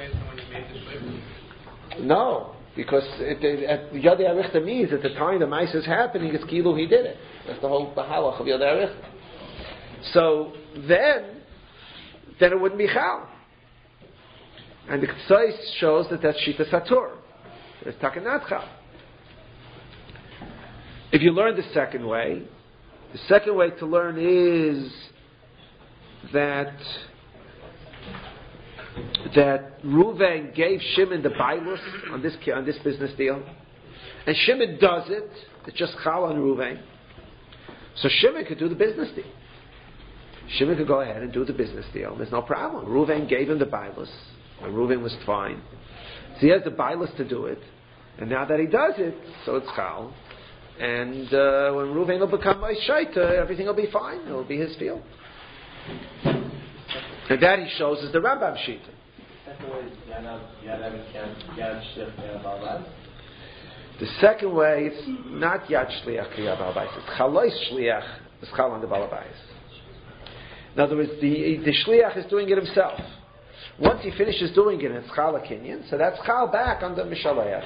No. Because it, it, at Yadei Arichta means at the time the ma'aser is happening, it's kilu he did it. That's the whole bahalach of Yadei Arichta. So then, then it wouldn't be chal. And the Ktsais shows that that's shita satur. It's takanat chal. If you learn the second way, the second way to learn is that that Reuven gave Shimon the bailus on this on this business deal, and Shimon does it. It's just chal on Reuven. So Shimon could do the business deal. Shimon could go ahead and do the business deal. There's no problem. Reuven gave him the bailus, and Reuven was fine. So he has the bailus to do it, and now that he does it, so it's chal. And uh, when Reuven will become a shaita, everything will be fine. It will be his field. And that he shows is the Rambam Shita. The second way is not Yad Shliach Kriyah Balabais. It's Chaloi Shliach. It's Chal on the Balabais. In other words, the, the Shliach is doing it himself. Once he finishes doing it, it's Chal HaKinyan. So that's Chal back on the Mishaleach.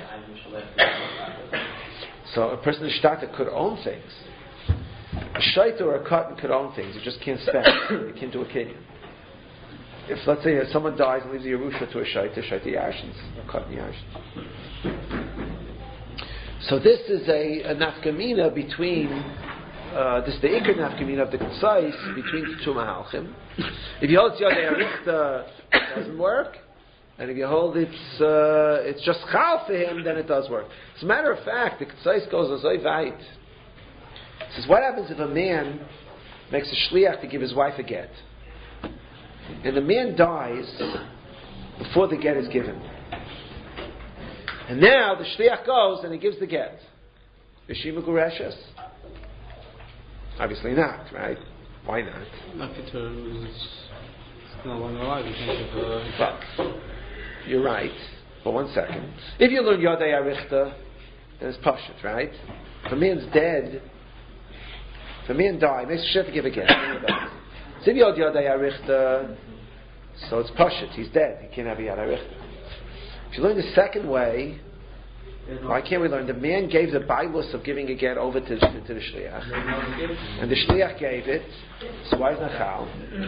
So a person in Shtata could own things. A Shaita or a Katan could own things. You just can't spend it. You can't do a Kinyan. If, let's say, someone dies and leaves a Yerusha to a Shaita, Shaita Yashins, or Katan Yashins. So this is a, a nafkamina between, uh, this is the Iker nafkamina of the Ktsais between the two Mahalchim. If you hold Yadei Arichta, it doesn't work. And if you hold it's, uh, it's just Chal for him, then it does work. As a matter of fact, the Ktsais goes Azoi Vait. It says, what happens if a man makes a shliach to give his wife a get? And the man dies before the get is given. And now the shliach goes and he gives the get. Is she Megureshes? Obviously not, right? Why not? Not if it's no longer alive. You can't give her. Well, you're right. But one second. If you learn Yadei Arichta, then it's Pashut, right? If a man's dead, If a man dies, he makes a shliach to give a get. So it's pashut, he's dead, he can't have a yad arichta. If you learn the second way, why can't we learn? The man gave the bailus of giving a get over to, to, to the shliach, and the shliach gave it. So why is it nachal?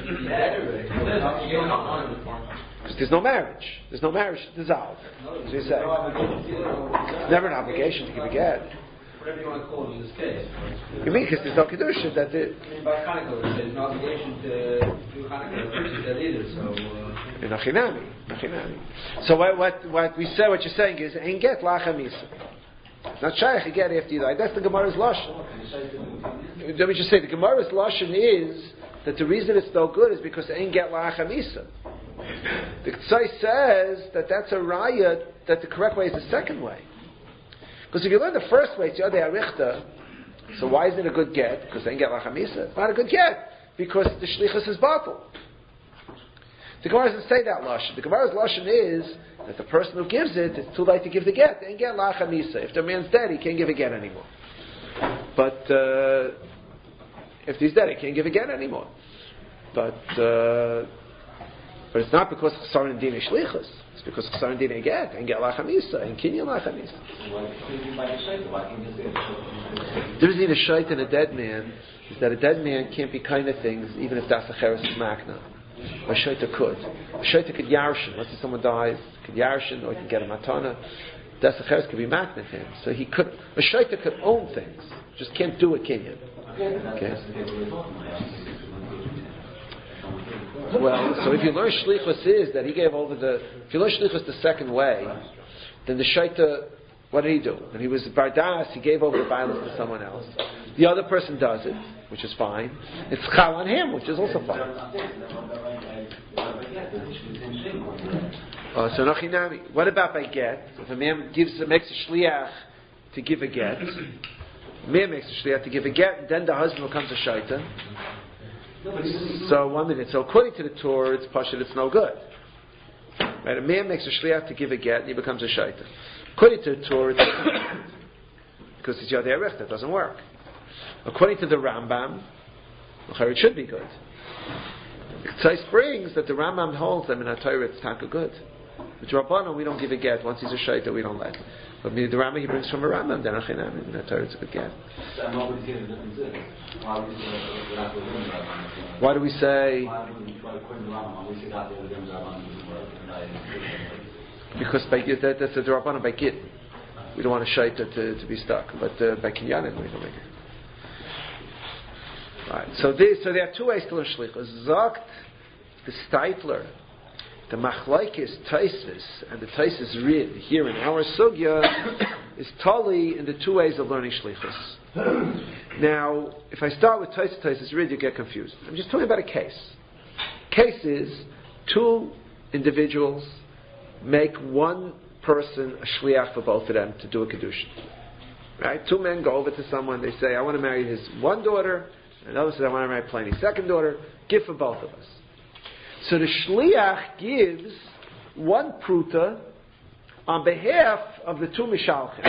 Because there's no marriage. There's no marriage to dissolve. So you say, it's never an obligation to give a get. Whatever you want to call it in this case. You mean because there's no kedusha that the. By Hanukkah, there's no obligation to do Hanukkah that either. So. In achinami, achinami. So what, what what we say, what you're saying is, ain't get lachamisa. It's not shaykh get after you die. That's the Gemara's lashon. Let me just say, the Gemara's lashon is that the reason it's no good is because ain't get lachamisa. The Tzai says that that's a raya that the correct way is the second way. Because if you learn the first way, it's Yodei Arichta, so why isn't it a good get? Because they ain't get lachamisa. It's not a good get, because the shlichus is bottled. The Gemara doesn't say that lashon. The Gemara's lashon is that the person who gives it, it's too late to give the get. They ain't get lachamisa. If the man's dead, he can't give a get anymore. But uh, if he's dead, he can't give a get anymore. But uh, but it's not because chesaron din shlichus. It's because chesaron din get and get lachamisa and kinyan lachamisa. The reason a shait and a dead man is that a dead man can't be kind of things even if that's a cheres magna. A shaita could. A shaita could yarshin. Let's say someone dies, could yarshin or he can get a matana. That's a cheres could be magna to him. So he could. A shaita could own things, just can't do a kinyan. Okay. Well, so if you learn shlichus is that he gave over the. If you learn shlichus the second way, then the shaita, what did he do? When he was bardas, he gave over the violence to someone else. The other person does it, which is fine. It's chal on him, which is also fine. Uh, so nachinami. What about by get? If a man gives, makes a shliach to give a get, a man makes a shliach to give a get, and then the husband becomes a shaita. So one minute. So according to the Torah, it's pashut. It's no good. Right? A man makes a shliach to give a get, and he becomes a shaita. According to the Torah, it's because it's yadei arichta. It doesn't work. According to the Rambam, it should be good. Tzai brings that the Rambam holds them in our Torah. It's taka good. With Rabbanan, we don't give a get. Once he's a shaita, we don't let. But the Rambam he brings from a Rambam, then achinam in our Torah it's a good get. Why do we say? Because by that, that's a Rabbanan by git. We don't want a shaita to, to be stuck, but uh, by kinyanim we don't make it. Right. So, this, so there are two ways to learn shlichus. Zogt the Steitler, the machlaikis Taisvis, and the Taisvis Rid here in our sugya is totally in the two ways of learning shlichus. Now, if I start with Taisvis Taisvis Rid, you get confused. I'm just talking about a case. Case is two individuals make one person a shliach for both of them to do a kedushin. Right? Two men go over to someone. They say, "I want to marry his one daughter." Another says, "I want to marry Pliny's second daughter." Give for both of us. So the shliach gives one pruta on behalf of the two mishalchim.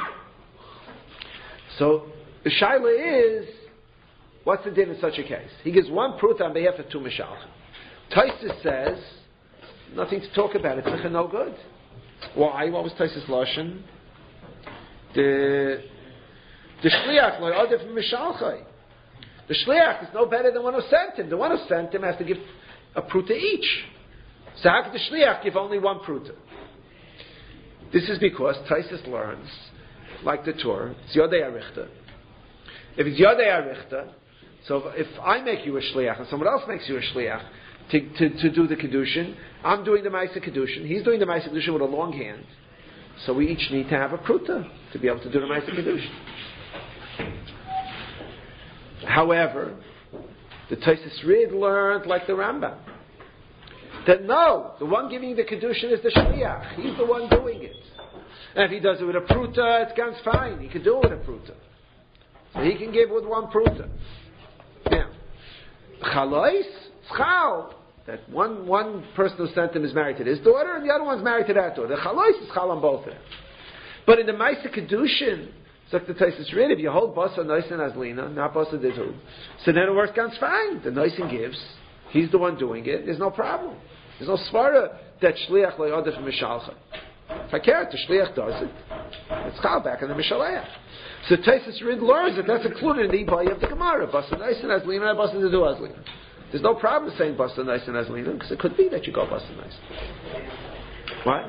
So the shaila is, what's the din in such a case? He gives one pruta on behalf of two mishalchim. Taisus says, nothing to talk about. It's no good. Why? What was Taisus lashon? The the shliach lo yodef mishalchai. The shliach is no better than one who sent him. The one who sent him has to give a pruta each. So how could the shliach give only one pruta? This is because Taisus learns, like the Torah, it's yodei arichta. If it's yodei arichta, so if I make you a shliach and someone else makes you a shliach to, to, to do the kedushin, I'm doing the ma'aseh kedushin, he's doing the ma'aseh kedushin with a long hand. So we each need to have a pruta to be able to do the ma'aseh kedushin. However, the Taisus Rid learned like the Rambam that no, the one giving the kedushin is the shliach. He's the one doing it, and if he does it with a pruta, it's ganz fine. He can do it with a pruta, so he can give with one pruta. Now, chalais schal, that one one person who sent him is married to his daughter, and the other one's married to that daughter. The chalais is schal on both of them. But in the ma'aseh kedushin, So the Taisus read, if you hold Basa Noisin as Lina, not Basa Didu, so then it works ganz fine. The Noisin gives, he's the one doing it, there's no problem. There's no svara that Shliach lo yodef mishalcha. If I care, the Shliach does it. It's chal back on the Mishaleach. So Taisus read learns that that's included in the Ibaya of the Gemara. Basa Noisin as Lina, Basa Didu as Lina. There's no problem saying Basa Noisin as Lina, because it could be that you go Basa Noisin. What?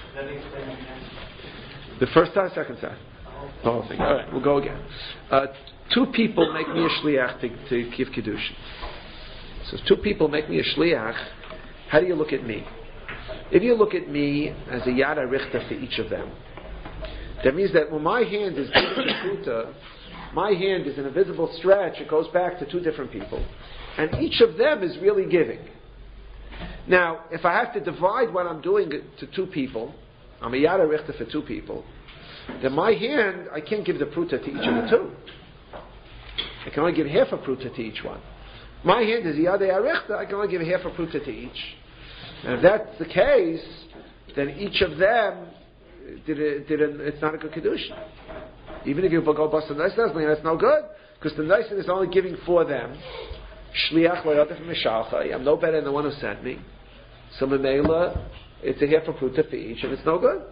The first time, second time? The whole thing. All right, we'll go again. Uh, two people make me a shliach to, to give kedushin. So if two people make me a shliach, how do you look at me? If you look at me as a yad arichta for each of them, that means that when my hand is giving the pruta, my hand is an invisible stretch. It goes back to two different people, and each of them is really giving. Now, if I have to divide what I'm doing to two people, I'm a yad arichta for two people, then my hand, I can't give the pruta to each of the two. I can only give half a pruta to each one. My hand is yad arichta, I can only give half a pruta to each. And if that's the case, then each of them did a, did a, it's not a good kedushin. Even if you go bust the nice that's no good, because the nice is only giving for them. Shliach lo yodef mishalchai. I'm no better than the one who sent me. So memela, it's a half a pruta for each, and it's no good.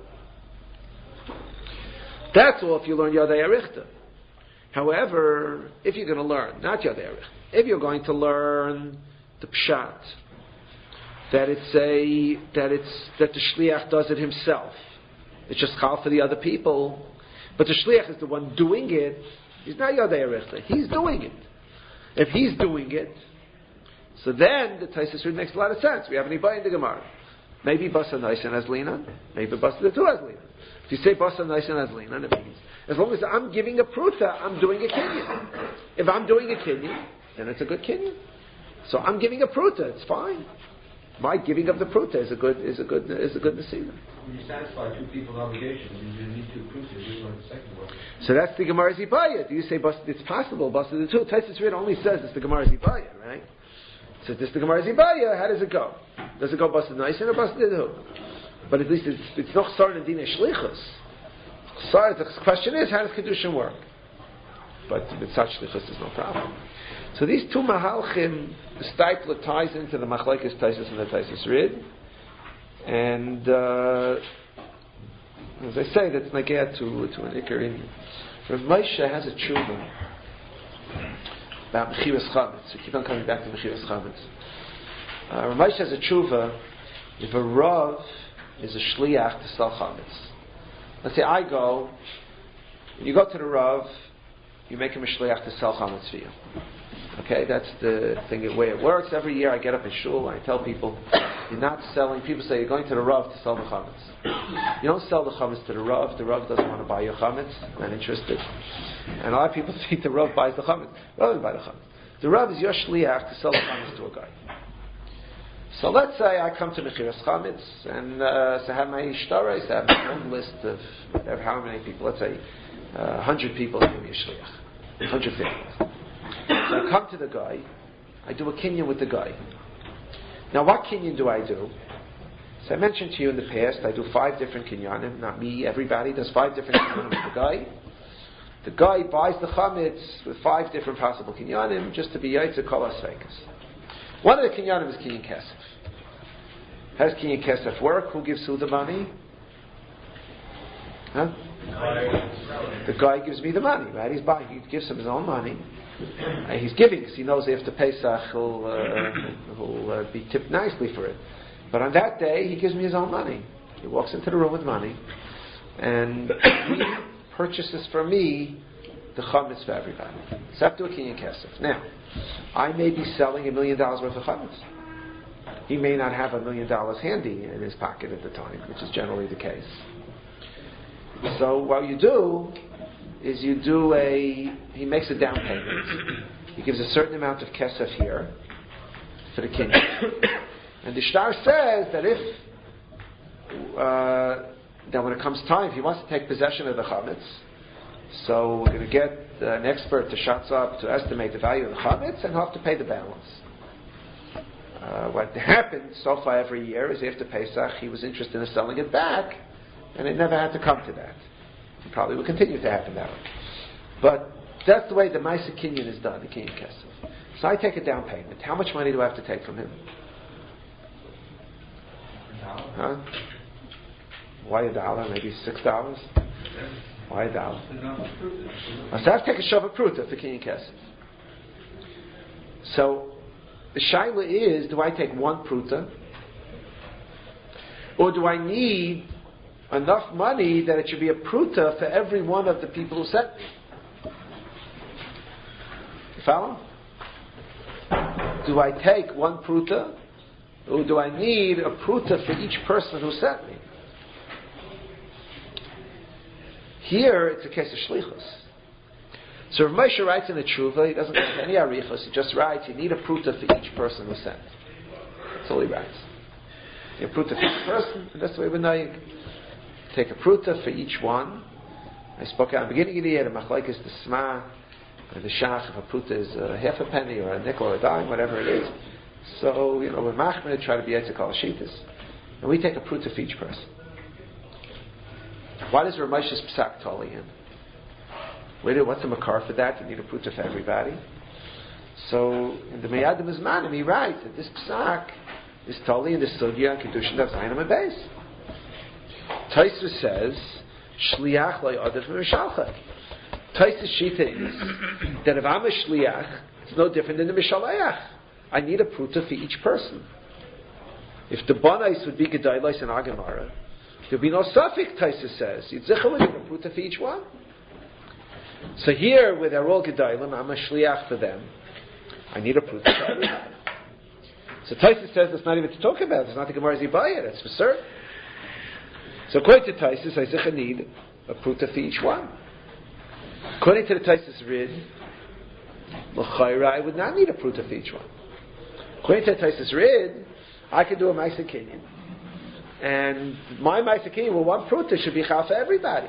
That's all if you learn Yadei Arichta. However, if you're going to learn, not Yadei Arichta, if you're going to learn the Pshat, that it's a, that it's, that the Shliach does it himself. It's just chal for the other people. But the Shliach is the one doing it. He's not Yadei Arichta. He's doing it. If he's doing it, so then the Taisus Rid makes a lot of sense. We have an Ibay in the Gemara. Maybe Basa Noisin as Lina, maybe Basa the two as Lina. If you say Basa Noisin as Lina, it means as long as I'm giving a pruta, I'm doing a kinyan. If I'm doing a kinyan, then it's a good kinyan. So I'm giving a pruta, it's fine. My giving of the pruta is a good is a good is a good nesiva. When you satisfy two people's obligations, you need two prutas. You want the second one. So that's the Gemara's Ibaya. Do you say Basa? It's possible Basa the two? Taisus Rid only says it's the Gemara's Ibaya, right? So this the Gemara's Ibaya. How does it go? Does it go Basa Noisin or Basa Didu? But at least it's, it's not Sar and Dina Shlichus. Sar, the question is, how does Kedushin work? But with such Shlichus, there's no problem. So these two Mahalchim, the Stipler ties into the Machlekes Taisus and the Taisus Rid. And, uh, as I say, that's Nagea to, to an Iker in. Rav Moshe has a tshuva about Mechiras Chametz. We keep on coming back to Mechiras Chametz. Uh, Rav Moshe has a tshuva if a Rav is a Shliach to sell Chametz. Let's say I go, when you go to the Rav, you make him a Shliach to sell Chametz for you. Okay, that's the thing, the way it works. Every year I get up in shul and I tell people, you're not selling, people say you're going to the Rav to sell the Chametz. You don't sell the Chametz to the Rav, the Rav doesn't want to buy your Chametz, not interested. And a lot of people think the Rav buys the Chametz. The Rav doesn't buy the Chametz. The Rav is your Shliach to sell the Chametz to a guy. So let's say I come to Mechiras Chametz, and uh, so I have my ishtarais, I have my own list of whatever, how many people, let's say uh, one hundred people give me a Shliach, one hundred fifty. So I come to the guy, I do a kinyan with the guy. Now what kinyan do I do? So I mentioned to you in the past, I do five different kinyanim, not me, everybody does five different kinyanim with the guy. The guy buys the chametz with five different possible kinyanim, just to be yaitze kol asveikas. One of the kinyanim is kinyan kesef. How does kinyan kesef work? Who gives who the money? Huh? The guy gives me the money, right? He's buying, he gives him his own money. Uh, he's giving because he knows after Pesach he'll, uh, he'll uh, be tipped nicely for it. But on that day, he gives me his own money. He walks into the room with money, and he purchases for me the chametz for everybody. Except to a kinyan kesef. Now, I may be selling a million dollars worth of chametz. He may not have a million dollars handy in his pocket at the time, which is generally the case. So what you do is you do a, he makes a down payment. He gives a certain amount of kesef here for the kinyan. And the shtar says that if, uh, that when it comes time, if he wants to take possession of the chametz, so we're going to get uh, an expert to shatz up to estimate the value of the chametz, and he'll have to pay the balance. Uh, what happened so far every year is after Pesach, he was interested in selling it back, and it never had to come to that. It probably will continue to happen that way. But that's the way the Maisa Kinyan is done, the Kinyan Kesef. So I take a down payment. How much money do I have to take from him? Huh? Why a dollar? Maybe six dollars? Why a dollar? So I have to take a Shava Pruta for Kinyan Kesef. So the Shaila is, do I take one Pruta? Or do I need enough money that it should be a Pruta for every one of the people who sent me? You follow? Do I take one Pruta? Or do I need a Pruta for each person who sent me? Here, it's a case of Shlichus. So Rav Moshe writes in the Tshuva, he doesn't write any arichos, he just writes, you need a Pruta for each person who sent. That's all he writes. You have a Pruta for each person, and that's the way we know you take a Pruta for each one. I spoke at the beginning of the year, the Machlekes, the Sma, the Shach, if a Pruta is a half a penny, or a nickel, or a dime, whatever it is. So, you know, we're machmir, try to be Yitzhak Shitas. And we take a Pruta for each person. Why does Rav Moshe's Psak totally in? Wait, what's the makar for that? You need a Pruta for everybody. So, in the Meyadim Izmanim, he writes that this Psak is totally in the Sugya and Kedushin of Zayin and Beis. Tosfos says, Shliach lo yadav v'mishalchak. Tosfos Shita is that if I'm a Shliach, it's no different than the Mishaleach. I need a Pruta for each person. If the Banais would be Gedailos and Agamara, there'd be no suffix, Tosfos says. You'd zichel a Pruta for each one. So here, where they're all Gedailim, I'm a Shliach for them. I need a Pruta for everybody. So Tosfos says that's not even to talk about. It's not the Gemara's Ibayah. That's for certain. So according to Tosfos, I zichel need a Pruta for each one. According to the Tosfos Rid, L'chayra, I would not need a Pruta for each one. According to the Tosfos Rid, I could do a Maisa Kinyan. And my Maisa Kinyan, well, one Pruta should be chal for everybody.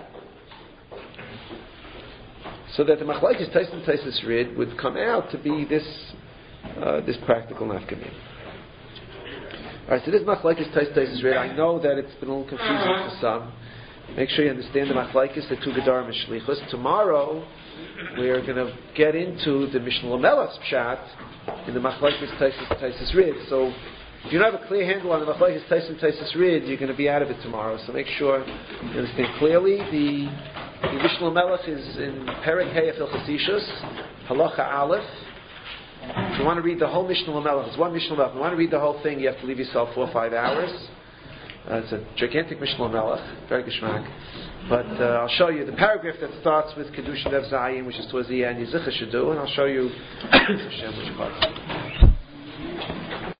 So that the Machlekes Tosfos and Tosfos Rid would come out to be this uh, this practical nafkamim. Alright, so this Machlekes Tosfos Tosfos Rid, I know that it's been a little confusing for some. Make sure you understand the Machlekes, the two Gedarim and Shlichus. Tomorrow, we're going to get into the Mishnah Lamelach's Pshat in the Machlekes Tosfos Tosfos Rid. So, if you don't have a clear handle on the Machlekes Tosfos and Tosfos Rid, you're going to be out of it tomorrow. So make sure you understand clearly. The, the Mishnah Lamelach is in Perek Hey Afil Chasishus, Halacha Aleph. If you want to read the whole Mishnah Lamelach, it's one Mishnah Lamelach. If you want to read the whole thing, you have to leave yourself four or five hours. Uh, it's a gigantic Mishnah Lamelach, very geschmack. But uh, I'll show you the paragraph that starts with Kedushin Dev Zayin, which is towards the end, Yizicha Shadu, and I'll show you Hashem, which part.